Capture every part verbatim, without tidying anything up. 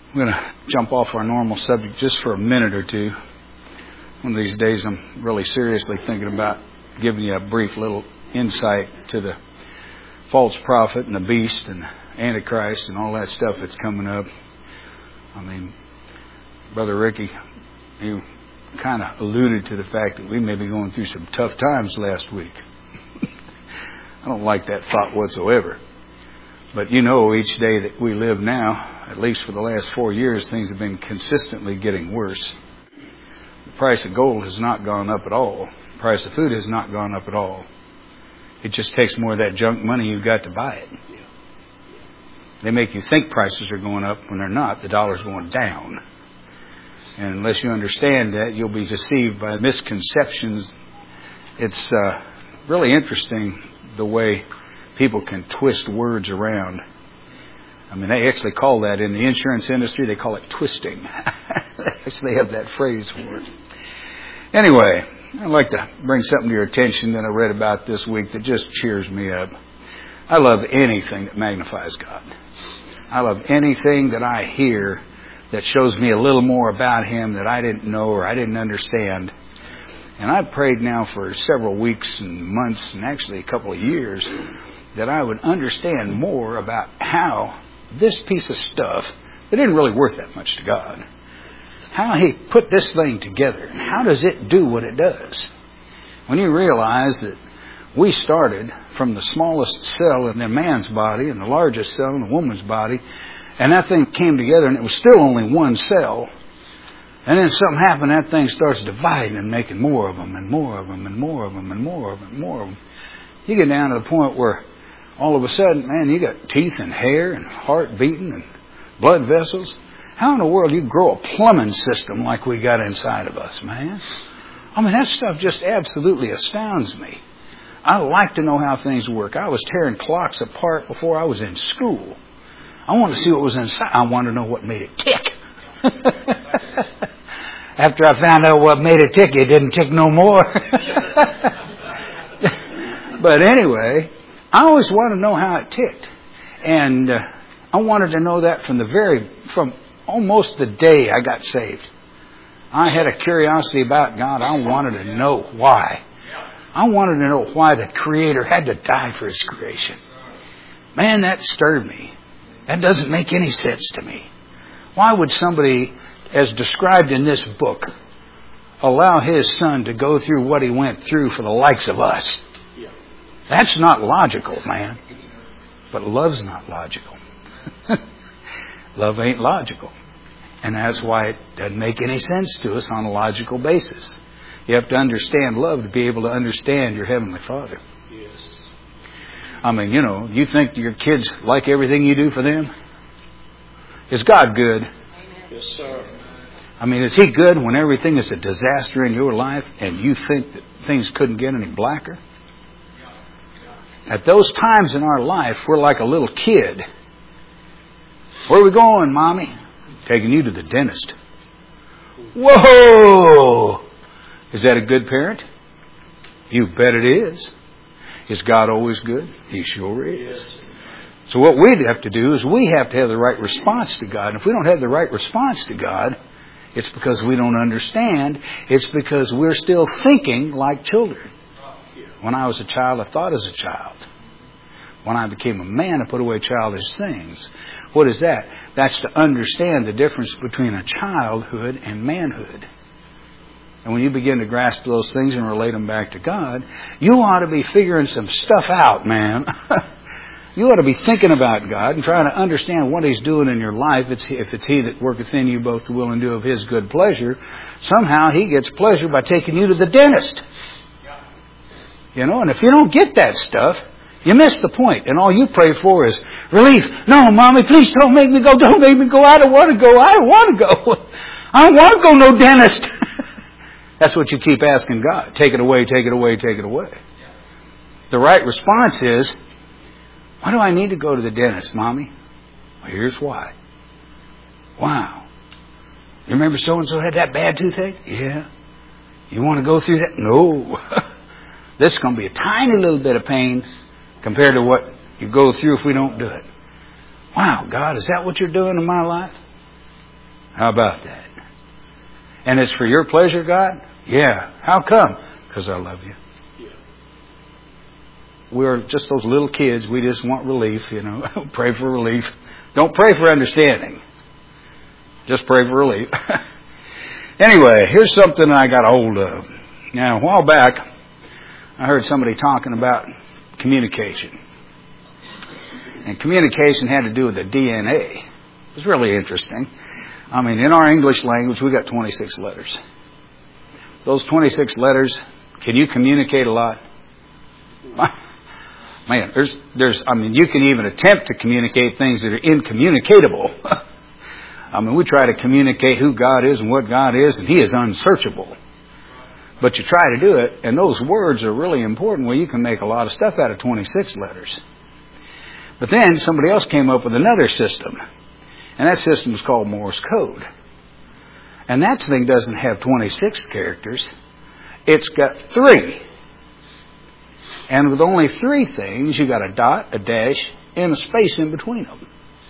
I'm going to jump off our normal subject just for a minute or two. One of these days I'm really seriously thinking about giving you a brief little insight to the false prophet and the beast and Antichrist and all that stuff that's coming up. I mean, Brother Ricky, he kind of alluded to the fact that we may be going through some tough times last week. I don't like that thought whatsoever. But you know, each day that we live now, at least for the last four years, things have been consistently getting worse. The price of gold has not gone up at all. The price of food has not gone up at all. It just takes more of that junk money you've got to buy it. They make you think prices are going up when they're not. The dollar's going down. And unless you understand that, you'll be deceived by misconceptions. It's uh, really interesting the way people can twist words around. I mean, they actually call that in the insurance industry, they call it twisting. They have that phrase for it. Anyway, I'd like to bring something to your attention that I read about this week that just cheers me up. I love anything that magnifies God. I love anything that I hear that shows me a little more about Him that I didn't know or I didn't understand. And I've prayed now for several weeks and months and actually a couple of years that I would understand more about how this piece of stuff that isn't really worth that much to God, how He put this thing together and how does it do what it does. When you realize that we started from the smallest cell in a man's body and the largest cell in a woman's body, and that thing came together and it was still only one cell, and then something happened, that thing starts dividing and making more of them and more of them and more of them and more of them and more of them. You get down to the point where all of a sudden, man, you got teeth and hair and heart beating and blood vessels. How in the world do you grow a plumbing system like we got inside of us, man? I mean, that stuff just absolutely astounds me. I like to know how things work. I was tearing clocks apart before I was in school. I wanted to see what was inside. I wanted to know what made it tick. After I found out what made it tick, it didn't tick no more. But anyway, I always wanted to know how it ticked. And uh, I wanted to know that from the very, from almost the day I got saved. I had a curiosity about God. I wanted to know why. I wanted to know why the Creator had to die for His creation. Man, that stirred me. That doesn't make any sense to me. Why would somebody, as described in this book, allow His Son to go through what He went through for the likes of us? That's not logical, man. But love's not logical. Love ain't logical. And that's why it doesn't make any sense to us on a logical basis. You have to understand love to be able to understand your Heavenly Father. Yes. I mean, you know, you think your kids like everything you do for them? Is God good? Yes, sir. I mean, is He good when everything is a disaster in your life and you think that things couldn't get any blacker? At those times in our life, we're like a little kid. Where are we going, Mommy? Taking you to the dentist. Whoa! Is that a good parent? You bet it is. Is God always good? He sure is. So what we have to do is we have to have the right response to God. And if we don't have the right response to God, it's because we don't understand. It's because we're still thinking like children. When I was a child, I thought as a child. When I became a man, I put away childish things. What is that? That's to understand the difference between a childhood and manhood. And when you begin to grasp those things and relate them back to God, you ought to be figuring some stuff out, man. You ought to be thinking about God and trying to understand what He's doing in your life. It's, if it's He that worketh in you both to will and do of His good pleasure, somehow He gets pleasure by taking you to the dentist. You know, and if you don't get that stuff, you miss the point. And all you pray for is relief. No, Mommy, please don't make me go. Don't make me go. I don't want to go. I don't want to go. I don't want to go no dentist. That's what you keep asking God. Take it away, take it away, take it away. The right response is, why do I need to go to the dentist, Mommy? Well, here's why. Wow. You remember so-and-so had that bad toothache? Yeah. You want to go through that? No. This is going to be a tiny little bit of pain compared to what you go through if we don't do it. Wow, God, is that what you're doing in my life? How about that? And it's for your pleasure, God? Yeah. How come? Because I love you. We're just those little kids. We just want relief, you know. Pray for relief. Don't pray for understanding. Just pray for relief. Anyway, here's something I got a hold of. Now, a while back, I heard somebody talking about communication. And communication had to do with the D N A. It was really interesting. I mean, in our English language, we got twenty-six letters. Those twenty-six letters, can you communicate a lot? Man, there's, there's, I mean, you can even attempt to communicate things that are incommunicatable. I mean, we try to communicate who God is and what God is, and He is unsearchable. But you try to do it, and those words are really important. Well, you can make a lot of stuff out of twenty-six letters. But then somebody else came up with another system, and that system is called Morse code. And that thing doesn't have twenty-six characters. It's got three. And with only three things, you got a dot, a dash, and a space in between them.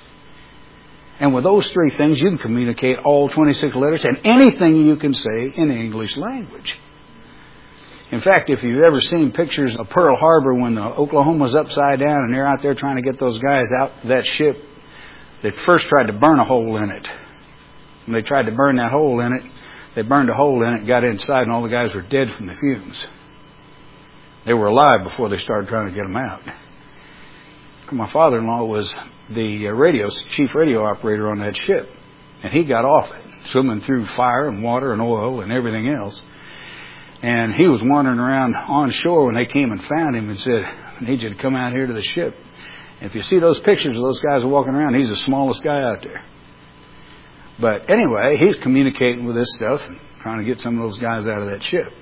And with those three things, you can communicate all twenty-six letters and anything you can say in the English language. In fact, if you've ever seen pictures of Pearl Harbor when the Oklahoma's upside down and they're out there trying to get those guys out that ship, they first tried to burn a hole in it. When they tried to burn that hole in it, they burned a hole in it, got inside, and all the guys were dead from the fumes. They were alive before they started trying to get them out. My father-in-law was the radio chief radio operator on that ship, and he got off it, swimming through fire and water and oil and everything else. And he was wandering around on shore when they came and found him and said, "I need you to come out here to the ship. If you see those pictures of those guys walking around, he's the smallest guy out there." But anyway, he's communicating with this stuff and trying to get some of those guys out of that ship.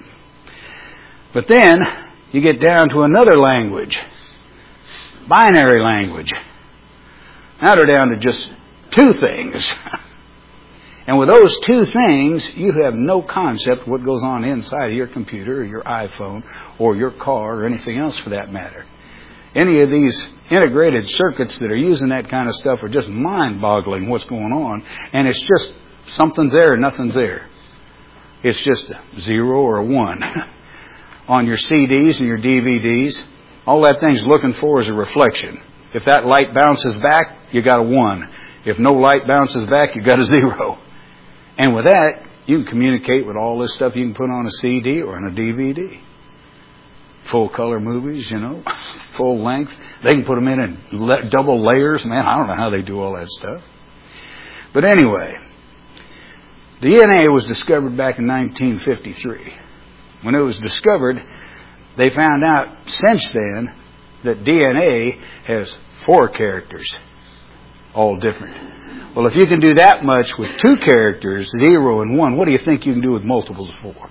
But then you get down to another language, binary language. Now they're down to just two things. And with those two things, you have no concept of what goes on inside of your computer or your iPhone or your car or anything else for that matter. Any of these integrated circuits that are using that kind of stuff are just mind-boggling what's going on. And it's just something's there and nothing's there. It's just a zero or a one. On your C Ds and your D V Ds, all that thing's looking for is a reflection. If that light bounces back, you got a one. If no light bounces back, you got a zero. And with that, you can communicate with all this stuff you can put on a C D or on a D V D. Full color movies, you know, full length. They can put them in in le- double layers. Man, I don't know how they do all that stuff. But anyway, the D N A was discovered back in nineteen fifty-three. When it was discovered, they found out since then that D N A has four characters, all different. Well, if you can do that much with two characters, zero and one, what do you think you can do with multiples of four?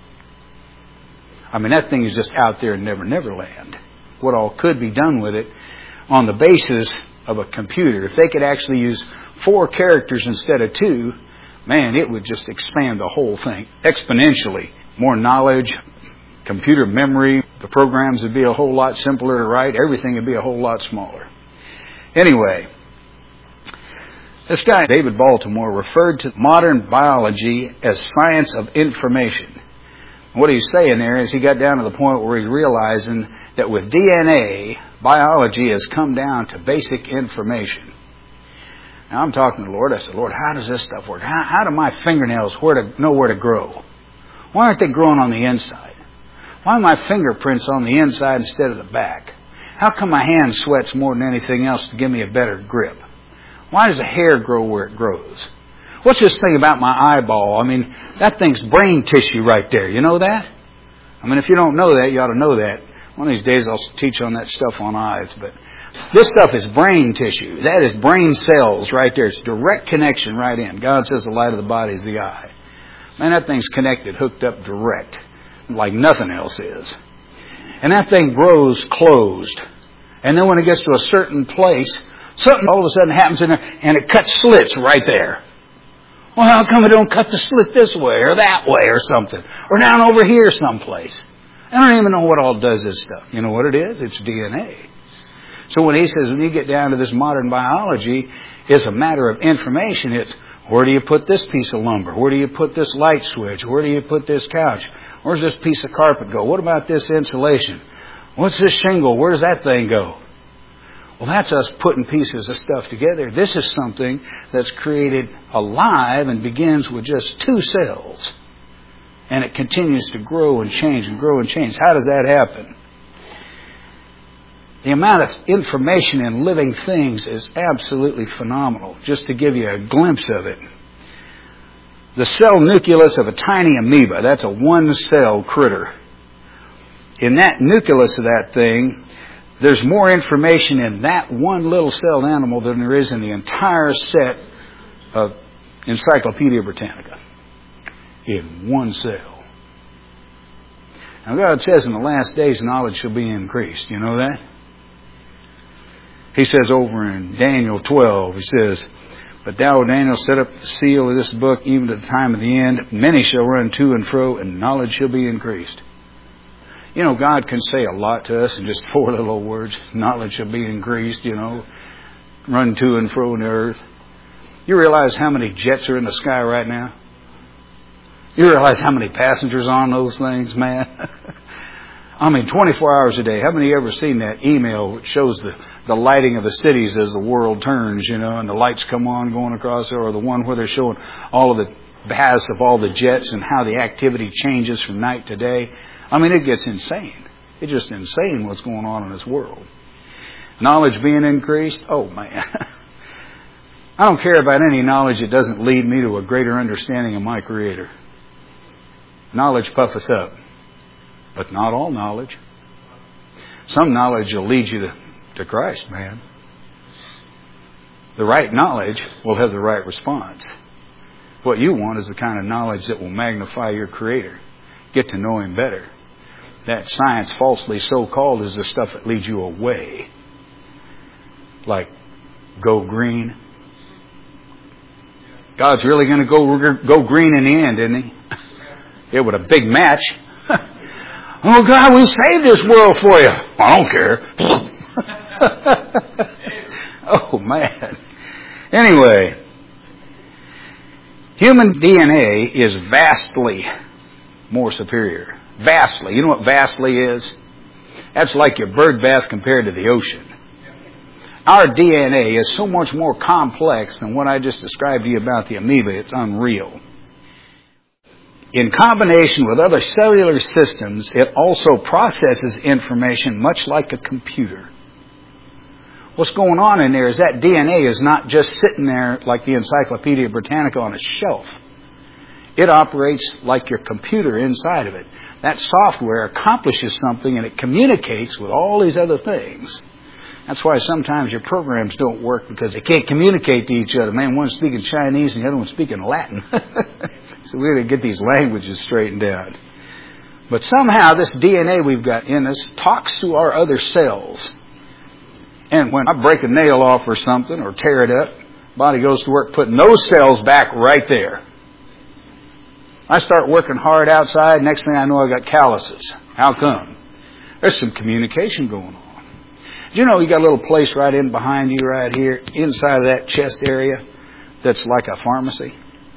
I mean, that thing is just out there in Never Never Land. What all could be done with it on the basis of a computer. If they could actually use four characters instead of two, man, it would just expand the whole thing exponentially. More knowledge, computer memory, the programs would be a whole lot simpler to write. Everything would be a whole lot smaller. Anyway, this guy, David Baltimore, referred to modern biology as science of information. What he's saying there is he got down to the point where he's realizing that with D N A, biology has come down to basic information. Now I'm talking to the Lord. I said, "Lord, how does this stuff work? How, how do my fingernails where to know where to grow? Why aren't they growing on the inside? Why are my fingerprints on the inside instead of the back? How come my hand sweats more than anything else to give me a better grip? Why does the hair grow where it grows? What's this thing about my eyeball? I mean, that thing's brain tissue right there. You know that? I mean, if you don't know that, you ought to know that. One of these days I'll teach on that stuff on eyes. But this stuff is brain tissue. That is brain cells right there. It's direct connection right in. God says the light of the body is the eye. Man, that thing's connected, hooked up direct, like nothing else is. And that thing grows closed. And then when it gets to a certain place, something all of a sudden happens in there, and it cuts slits right there. Well, how come it don't cut the slit this way or that way or something? Or down over here someplace? I don't even know what all does this stuff. You know what it is? It's D N A. So when he says, when you get down to this modern biology, is a matter of information. It's, where do you put this piece of lumber? Where do you put this light switch? Where do you put this couch? Where's this piece of carpet go? What about this insulation? What's this shingle? Where does that thing go? Well, that's us putting pieces of stuff together. This is something that's created alive and begins with just two cells. And it continues to grow and change and grow and change. How does that happen? The amount of information in living things is absolutely phenomenal. Just to give you a glimpse of it. The cell nucleus of a tiny amoeba, that's a one-cell critter. In that nucleus of that thing, there's more information in that one little celled animal than there is in the entire set of Encyclopedia Britannica. In one cell. Now God says in the last days knowledge shall be increased. You know that? He says over in Daniel twelve, he says, but thou, Daniel, set up the seal of this book even to the time of the end. Many shall run to and fro, and knowledge shall be increased. You know, God can say a lot to us in just four little old words. Knowledge shall be increased, you know. Run to and fro in the earth. You realize how many jets are in the sky right now? You realize how many passengers on those things, man? I mean, twenty-four hours a day. Haven't you ever seen that email which shows the, the lighting of the cities as the world turns, you know, and the lights come on going across there, or the one where they're showing all of the paths of all the jets and how the activity changes from night to day? I mean, it gets insane. It's just insane what's going on in this world. Knowledge being increased? Oh, man. I don't care about any knowledge that doesn't lead me to a greater understanding of my Creator. Knowledge puffeth up, but not all knowledge. Some knowledge will lead you to, to Christ, man. The right knowledge will have the right response. What you want is the kind of knowledge that will magnify your Creator. Get to know Him better. That science, falsely so-called, is the stuff that leads you away. Like, go green. God's really going to go go green in the end, isn't He? Yeah, with a big match. Oh, God, we saved this world for you. I don't care. Oh, man. Anyway, human D N A is vastly more superior. Vastly. You know what vastly is? That's like your bird bath compared to the ocean. Our D N A is so much more complex than what I just described to you about the amoeba. It's unreal. In combination with other cellular systems, it also processes information much like a computer. What's going on in there is that D N A is not just sitting there like the Encyclopedia Britannica on a shelf. It operates like your computer inside of it. That software accomplishes something and it communicates with all these other things. That's why sometimes your programs don't work, because they can't communicate to each other. Man, one's speaking Chinese and the other one's speaking Latin. So we're going to get these languages straightened out. But somehow this D N A we've got in us talks to our other cells. And when I break a nail off or something or tear it up, body goes to work putting those cells back right there. I start working hard outside, next thing I know I got calluses. How come? There's some communication going on. Do you know you got a little place right in behind you right here, inside of that chest area, that's like a pharmacy?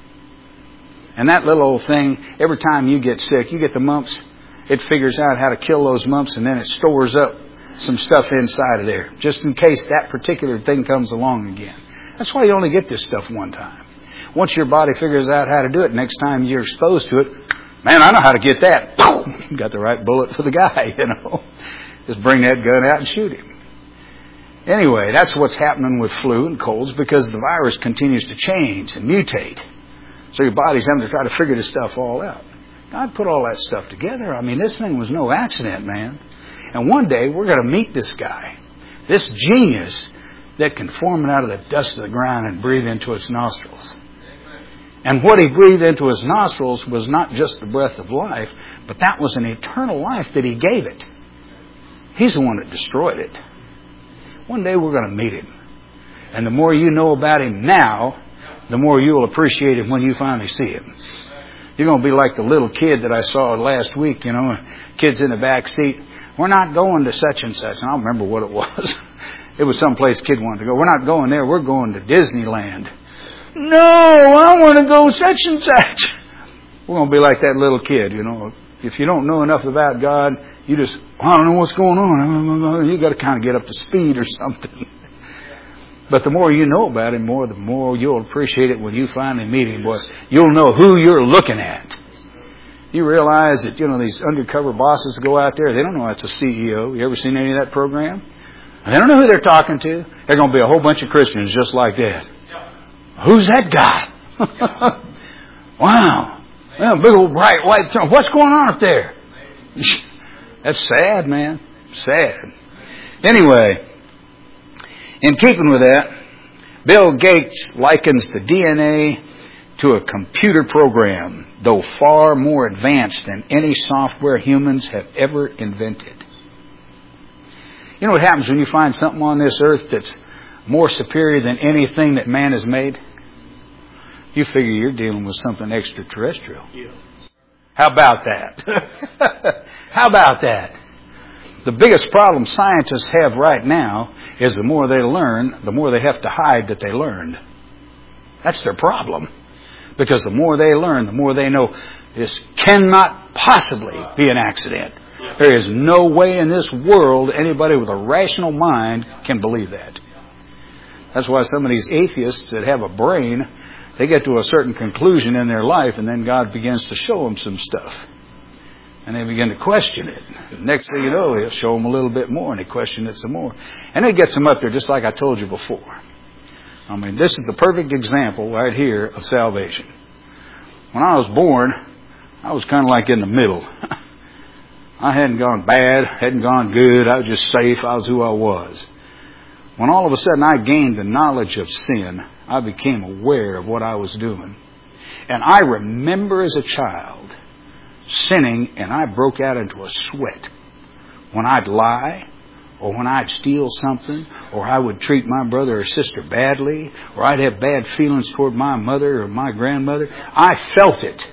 And that little old thing, every time you get sick, you get the mumps, it figures out how to kill those mumps, and then it stores up some stuff inside of there, just in case that particular thing comes along again. That's why you only get this stuff one time. Once your body figures out how to do it, next time you're exposed to it, man, I know how to get that. Boom! Got the right bullet for the guy, you know. Just bring that gun out and shoot him. Anyway, that's what's happening with flu and colds, because the virus continues to change and mutate. So your body's having to try to figure this stuff all out. God put all that stuff together. I mean, this thing was no accident, man. And one day we're going to meet this guy, this genius that can form it out of the dust of the ground and breathe into its nostrils. And what He breathed into His nostrils was not just the breath of life, but that was an eternal life that He gave it. He's the one that destroyed it. One day we're going to meet Him. And the more you know about Him now, the more you'll appreciate Him when you finally see Him. You're going to be like the little kid that I saw last week, you know, kids in the back seat. We're not going to such and such. And I don't remember what it was. It was someplace kid wanted to go. We're not going there. We're going to Disneyland. No, I want to go such and such. We're going to be like that little kid, you know. If you don't know enough about God, you just, I don't know what's going on. You got to kind of get up to speed or something. But the more you know about Him, more the more you'll appreciate it when you finally meet Him. Boy, you'll know who you're looking at. You realize that, you know, these undercover bosses go out there, they don't know it's a C E O. You ever seen any of that program? They don't know who they're talking to. They're going to be a whole bunch of Christians just like that. Who's that guy? Wow. Well, big old bright white throne. What's going on up there? That's sad, man. Sad. Anyway, in keeping with that, Bill Gates likens the D N A to a computer program, though far more advanced than any software humans have ever invented. You know what happens when you find something on this earth that's more superior than anything that man has made? You figure you're dealing with something extraterrestrial. Yeah. How about that? How about that? The biggest problem scientists have right now is the more they learn, the more they have to hide that they learned. That's their problem. Because the more they learn, the more they know this cannot possibly be an accident. There is no way in this world anybody with a rational mind can believe that. That's why some of these atheists that have a brain, they get to a certain conclusion in their life, and then God begins to show them some stuff. And they begin to question it. The next thing you know, He'll show them a little bit more, and they question it some more. And it gets them up there just like I told you before. I mean, this is the perfect example right here of salvation. When I was born, I was kind of like in the middle. I hadn't gone bad, hadn't gone good. I was just safe. I was who I was. When all of a sudden I gained the knowledge of sin, I became aware of what I was doing. And I remember as a child sinning, and I broke out into a sweat. When I'd lie, or when I'd steal something, or I would treat my brother or sister badly, or I'd have bad feelings toward my mother or my grandmother, I felt it.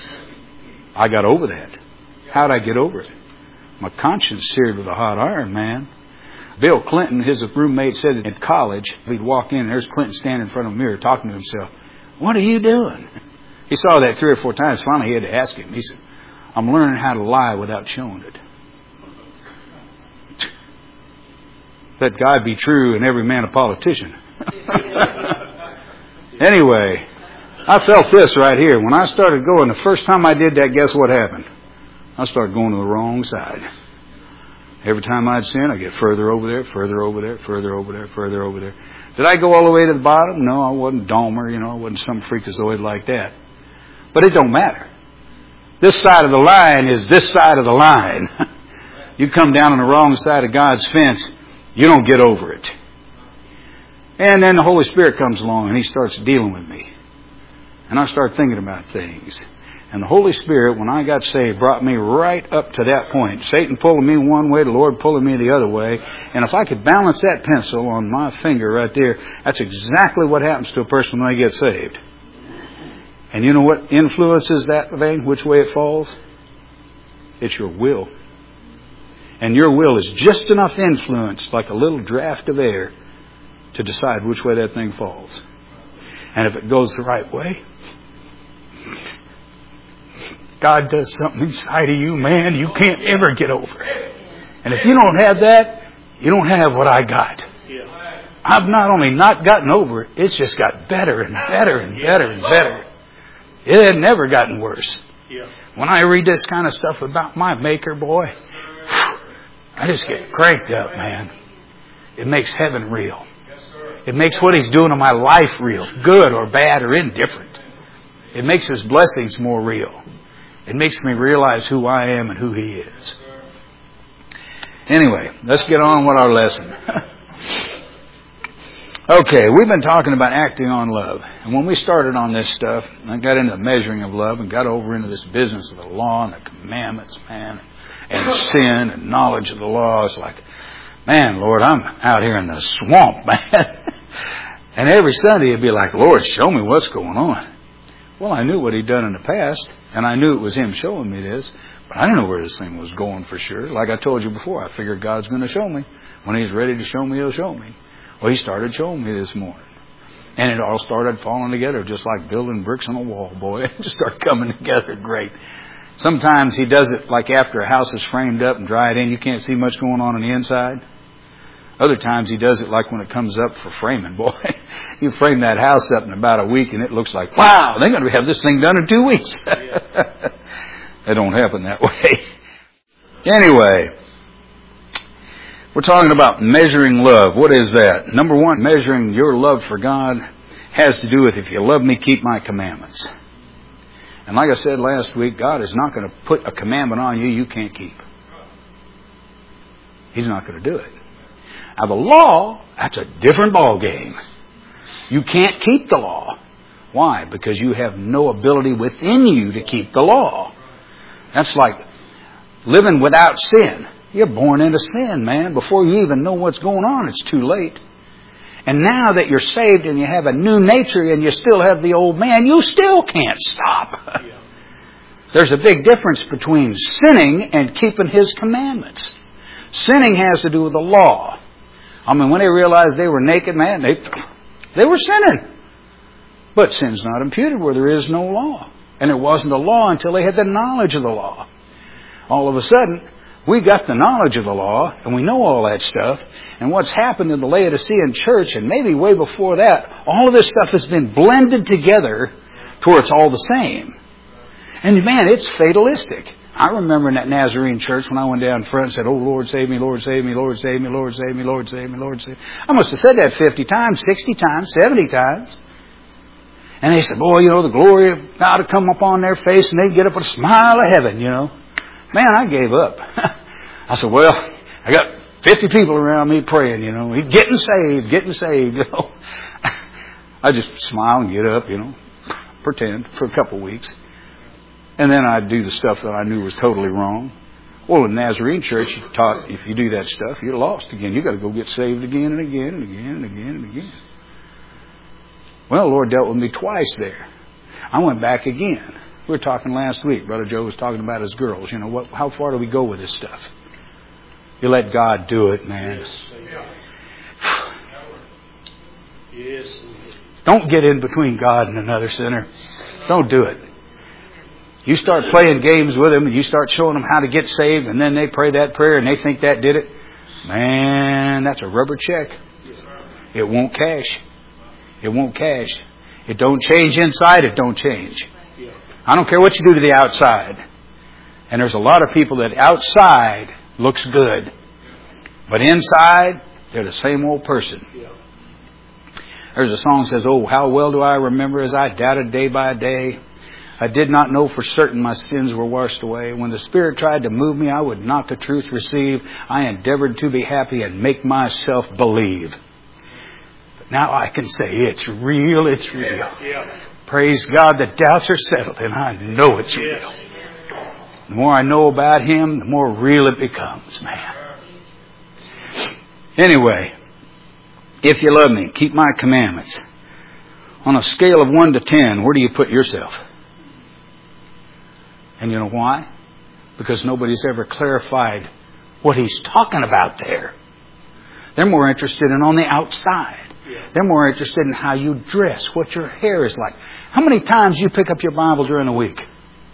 I got over that. How'd I get over it? My conscience seared with a hot iron, man. Bill Clinton, his roommate, said in college, he'd walk in and there's Clinton standing in front of a mirror talking to himself. What are you doing? He saw that three or four times. Finally, he had to ask him. He said, I'm learning how to lie without showing it. Let God be true and every man a politician. Anyway, I felt this right here. When I started going, the first time I did that, guess what happened? I started going to the wrong side. Every time I'd sin, I'd get further over there, further over there, further over there, further over there. Did I go all the way to the bottom? No, I wasn't Dahmer, you know, I wasn't some freakazoid like that. But it don't matter. This side of the line is this side of the line. You come down on the wrong side of God's fence, you don't get over it. And then the Holy Spirit comes along and He starts dealing with me. And I start thinking about things. And the Holy Spirit, when I got saved, brought me right up to that point. Satan pulling me one way, the Lord pulling me the other way. And if I could balance that pencil on my finger right there, that's exactly what happens to a person when they get saved. And you know what influences that thing, which way it falls? It's your will. And your will is just enough influence, like a little draft of air, to decide which way that thing falls. And if it goes the right way, God does something inside of you, man, you can't ever get over it. And if you don't have that, you don't have what I got. I've not only not gotten over it, it's just got better and better and better and better. It had never gotten worse. When I read this kind of stuff about my Maker, boy, I just get cranked up, man. It makes heaven real. It makes what He's doing in my life real, good or bad or indifferent. It makes His blessings more real. It makes me realize who I am and who He is. Anyway, let's get on with our lesson. Okay, we've been talking about acting on love. And when we started on this stuff, I got into the measuring of love and got over into this business of the law and the commandments, man, and sin and knowledge of the law. It's like, man, Lord, I'm out here in the swamp, man. And every Sunday it'd be like, Lord, show me what's going on. Well, I knew what he'd done in the past, and I knew it was him showing me this, but I didn't know where this thing was going for sure. Like I told you before, I figured God's going to show me. When he's ready to show me, he'll show me. Well, he started showing me this morning. And it all started falling together just like building bricks on a wall, boy. It just started coming together great. Sometimes he does it like after a house is framed up and dried in, you can't see much going on on the inside. Other times he does it like when it comes up for framing, boy. You frame that house up in about a week and it looks like, wow, they're going to have this thing done in two weeks. It don't happen that way. Anyway, we're talking about measuring love. What is that? Number one, measuring your love for God has to do with, if you love me, keep my commandments. And like I said last week, God is not going to put a commandment on you you can't keep. He's not going to do it. Now the law, that's a different ball game. You can't keep the law. Why? Because you have no ability within you to keep the law. That's like living without sin. You're born into sin, man. Before you even know what's going on, it's too late. And now that you're saved and you have a new nature and you still have the old man, you still can't stop. There's a big difference between sinning and keeping His commandments. Sinning has to do with the law. I mean, when they realized they were naked, man, they, they were sinning. But sin's not imputed where there is no law. And there wasn't a law until they had the knowledge of the law. All of a sudden, we got the knowledge of the law, and we know all that stuff. And what's happened in the Laodicean church, and maybe way before that, all of this stuff has been blended together to where it's all the same. And man, it's fatalistic. I remember in that Nazarene church when I went down front and said, oh, Lord, save me, Lord, save me, Lord, save me, Lord, save me, Lord, save me, Lord, save me. I must have said that fifty times, sixty times, seventy times. And they said, boy, you know, the glory of God would come upon their face and they'd get up with a smile of heaven, you know. Man, I gave up. I said, well, I got fifty people around me praying, you know. He's getting saved, getting saved, you know. I just smile and get up, you know, pretend for a couple of weeks. And then I'd do the stuff that I knew was totally wrong. Well, in the Nazarene church, you taught if you do that stuff, you're lost again. You've got to go get saved again and again and again and again and again. Well, the Lord dealt with me twice there. I went back again. We were talking last week. Brother Joe was talking about his girls. You know, what? How far do we go with this stuff? You let God do it, man. Yes. Yes. Don't get in between God and another sinner. Don't do it. You start playing games with them and you start showing them how to get saved and then they pray that prayer and they think that did it. Man, that's a rubber check. It won't cash. It won't cash. It don't change inside, it don't change. I don't care what you do to the outside. And there's a lot of people that outside looks good. But inside, they're the same old person. There's a song that says, oh, how well do I remember as I doubted day by day. I did not know for certain my sins were washed away. When the Spirit tried to move me, I would not the truth receive. I endeavored to be happy and make myself believe. But now I can say it's real, it's real. Yeah, yeah. Praise God, the doubts are settled and I know it's real. The more I know about Him, the more real it becomes, man. Anyway, if you love me, keep my commandments. On a scale of one to ten, where do you put yourself? And you know why? Because nobody's ever clarified what he's talking about there. They're more interested in on the outside. They're more interested in how you dress, what your hair is like. How many times you pick up your Bible during the week?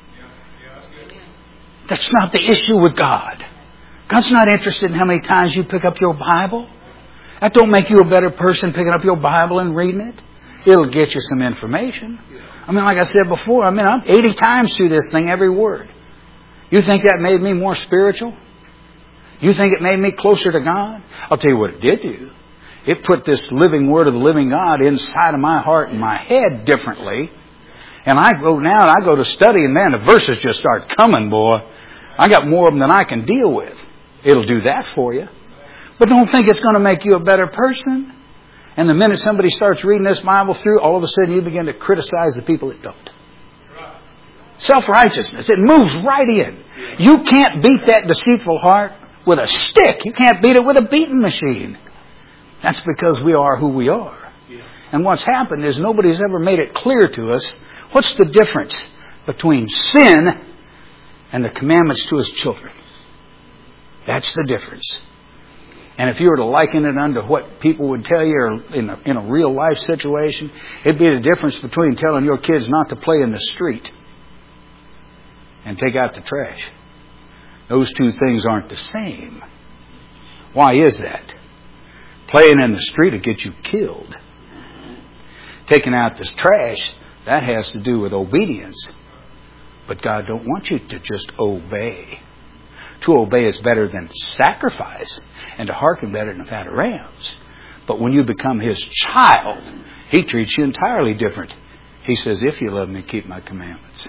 That's not the issue with God. God's not interested in how many times you pick up your Bible. That don't make you a better person picking up your Bible and reading it. It'll get you some information. I mean, like I said before, I mean, I'm eighty times through this thing, every word. You think that made me more spiritual? You think it made me closer to God? I'll tell you what it did do. It put this living word of the living God inside of my heart and my head differently. And I go now and I go to study and man, the verses just start coming, boy. I got more of them than I can deal with. It'll do that for you. But don't think it's going to make you a better person. And the minute somebody starts reading this Bible through, all of a sudden you begin to criticize the people that don't. Self-righteousness, it moves right in. You can't beat that deceitful heart with a stick. You can't beat it with a beating machine. That's because we are who we are. And what's happened is nobody's ever made it clear to us what's the difference between sin and the commandments to His children. That's the difference. And if you were to liken it unto what people would tell you or in a, in a real life situation, it'd be the difference between telling your kids not to play in the street and take out the trash. Those two things aren't the same. Why is that? Playing in the street will get you killed. Taking out this trash, that has to do with obedience. But God don't want you to just obey. To obey is better than sacrifice, and to hearken better than fat of rams. But when you become His child, He treats you entirely different. He says, if you love me, keep my commandments.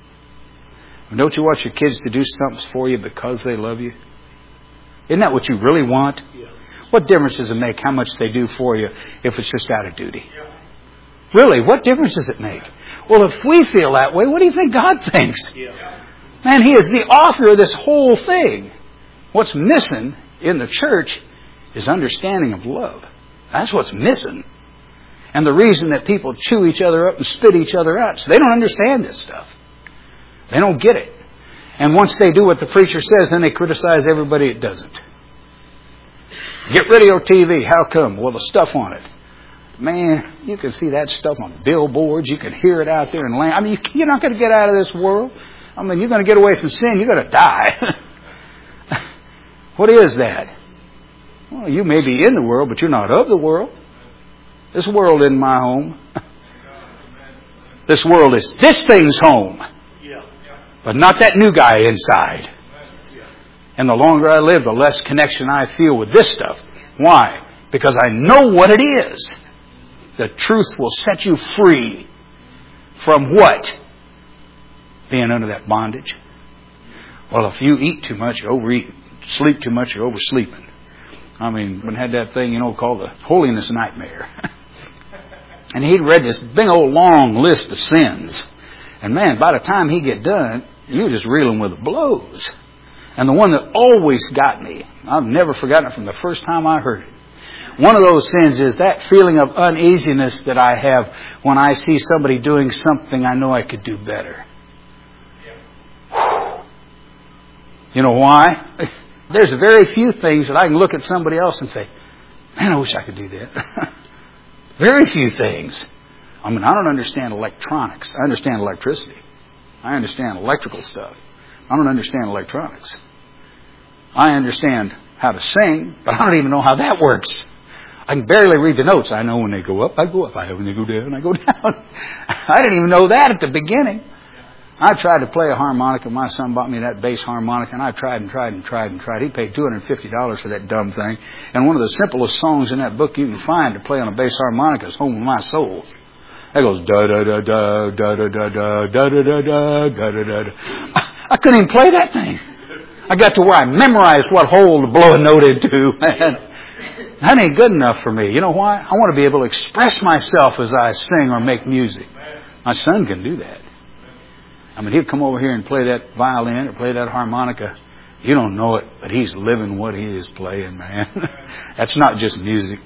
Don't you want your kids to do something for you because they love you? Isn't that what you really want? Yeah. What difference does it make how much they do for you if it's just out of duty? Yeah. Really, what difference does it make? Well, if we feel that way, what do you think God thinks? Yeah. Man, He is the author of this whole thing. What's missing in the church is understanding of love. That's what's missing. And the reason that people chew each other up and spit each other out is they don't understand this stuff. They don't get it. And once they do what the preacher says, then they criticize everybody that doesn't. Get rid of your T V. How come? Well, the stuff on it. Man, you can see that stuff on billboards. You can hear it out there in land. I mean, you're not going to get out of this world. I mean, you're going to get away from sin. You're going to die. What is that? Well, you may be in the world, but you're not of the world. This world isn't my home. This world is this thing's home. But not that new guy inside. And the longer I live, the less connection I feel with this stuff. Why? Because I know what it is. The truth will set you free from what? Being under that bondage. Well, if you eat too much, you overeat. Sleep too much, you're oversleeping. I mean, we had that thing, you know, called the holiness nightmare. And he'd read this big old long list of sins. And man, by the time he get done, you're just reeling with the blows. And the one that always got me, I've never forgotten it from the first time I heard it. One of those sins is that feeling of uneasiness that I have when I see somebody doing something I know I could do better. Whew. You know why? There's very few things that I can look at somebody else and say, man, I wish I could do that. Very few things. I mean, I don't understand electronics. I understand electricity. I understand electrical stuff. I don't understand electronics. I understand how to sing, but I don't even know how that works. I can barely read the notes. I know when they go up, I go up. I know when they go down, I go down. I didn't even know that at the beginning. I tried to play a harmonica. My son bought me that bass harmonica, and I tried and tried and tried and tried. He paid two hundred fifty dollars for that dumb thing. And one of the simplest songs in that book you can find to play on a bass harmonica is Home of My Soul. That goes da da da da da da da da da da da da da da da. I couldn't even play that thing. I got to where I memorized what hole to blow a note into. Man, that ain't good enough for me. You know why? I want to be able to express myself as I sing or make music. My son can do that. I mean, he'll come over here and play that violin or play that harmonica. You don't know it, but he's living what he is playing, man. That's not just music.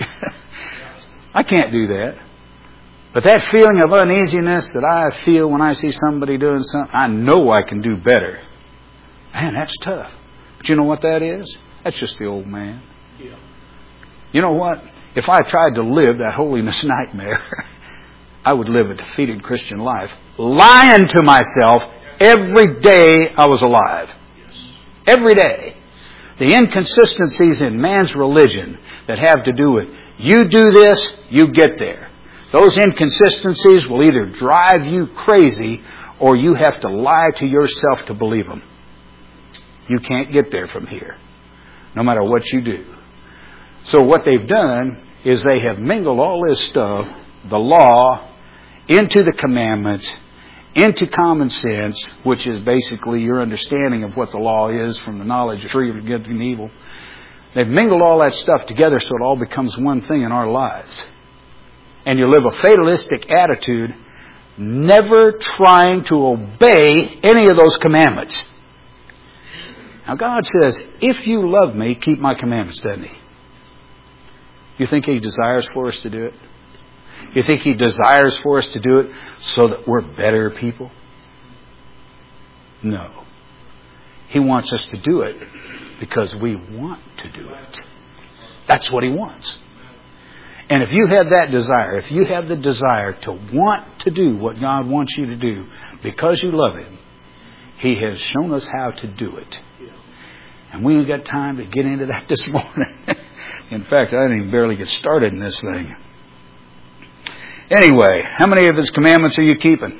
I can't do that. But that feeling of uneasiness that I feel when I see somebody doing something, I know I can do better. Man, that's tough. But you know what that is? That's just the old man. Yeah. You know what? If I tried to live that holiness nightmare, I would live a defeated Christian life, lying to myself every day I was alive. Yes. Every day. The inconsistencies in man's religion that have to do with you do this, you get there. Those inconsistencies will either drive you crazy or you have to lie to yourself to believe them. You can't get there from here, no matter what you do. So what they've done is they have mingled all this stuff, the law, into the commandments, into common sense, which is basically your understanding of what the law is from the knowledge of tree of good and evil. They've mingled all that stuff together so it all becomes one thing in our lives. And you live a fatalistic attitude, never trying to obey any of those commandments. Now God says, if you love me, keep my commandments, doesn't He? You think He desires for us to do it? You think He desires for us to do it so that we're better people? No. He wants us to do it because we want to do it. That's what He wants. And if you have that desire, if you have the desire to want to do what God wants you to do because you love Him, He has shown us how to do it. And we ain't got time to get into that this morning. In fact, I didn't even barely get started in this thing. Anyway, how many of His commandments are you keeping?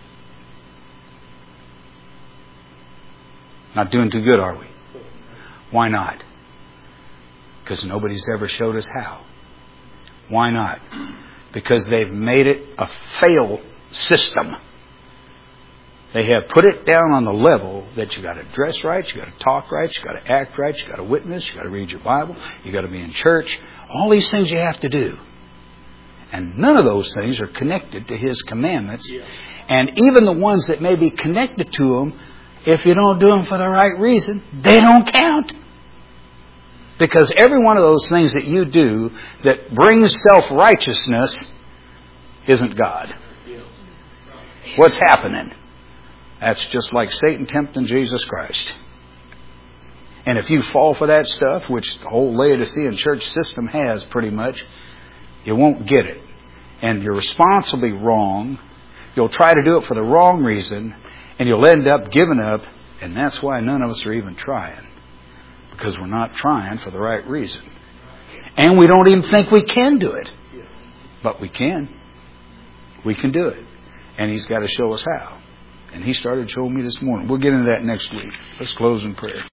Not doing too good, are we? Why not? Because nobody's ever showed us how. Why not? Because they've made it a fail system. They have put it down on the level that you got to dress right, you got to talk right, you got to act right, you got to witness, you got to read your Bible, you got to be in church. All these things you have to do. And none of those things are connected to His commandments. Yeah. And even the ones that may be connected to them, if you don't do them for the right reason, they don't count. Because every one of those things that you do that brings self-righteousness isn't God. What's happening? That's just like Satan tempting Jesus Christ. And if you fall for that stuff, which the whole Laodicean church system has pretty much, you won't get it. And your response will be wrong. You'll try to do it for the wrong reason. And you'll end up giving up. And that's why none of us are even trying. Because we're not trying for the right reason. And we don't even think we can do it. But we can. We can do it. And He's got to show us how. And He started showing me this morning. We'll get into that next week. Let's close in prayer.